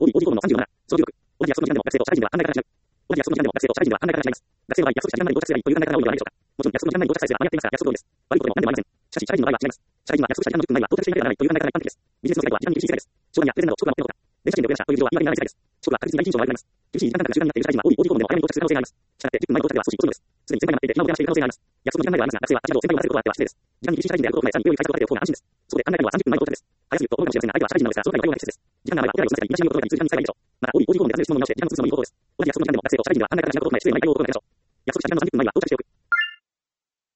OD 項目の37、その記録。同じ約束の時間でも学生と社会人では考え方が違う。同じ約束の時間でも学生と社会人では考え方が違います。学生は約束した時間内に到着すればいいという考え方が多いのではないでしょうか。もちろん約束の時間内に到着さえすれば間に合っていますが、約束通りです。悪いことでも何でもありません。しかし、社会人の場合は違います。社会人は約束した時間の10分前には到着していなければならないという考え方が一般的です。ビジネスの世界では時間に厳しい世界です。商談やプレゼンなど遅刻はもってのほか。電車賃で遅れましたという事情は言い訳にならない世界です。遅刻は確実に第一印象が悪くなります。厳しい時間感覚が習慣になっている社会人は OD 項目でも早めに到着する可能性があります。したがって10分前の到着では少し遅いのです。すでに前回になっていて暇を手放している可能性があります。約束の時間内ではありますが、学生は足などを先輩に渡せることがあっては失礼です。時間に厳しい社会人であることを踏まえ、さらに勢いを解消をかけておく方が安心です。そこで考えたのは30分前の到着です。早すぎると思うかもしれませんが、相手は社会人なのですが、そのくらいの対応が適切です。時間があればお手洗いを済ませたり、身だしなみを整えたりする時間に使えばいいでしょう。また、OD 項目で尋ねる質問に直して、時間の進むのもいい方法です。同じ約束の時間でも学生と社会人では考え方が違うことを踏まえ、注意の内容を心がけましょう。約束した時間の30分前には到着しておく。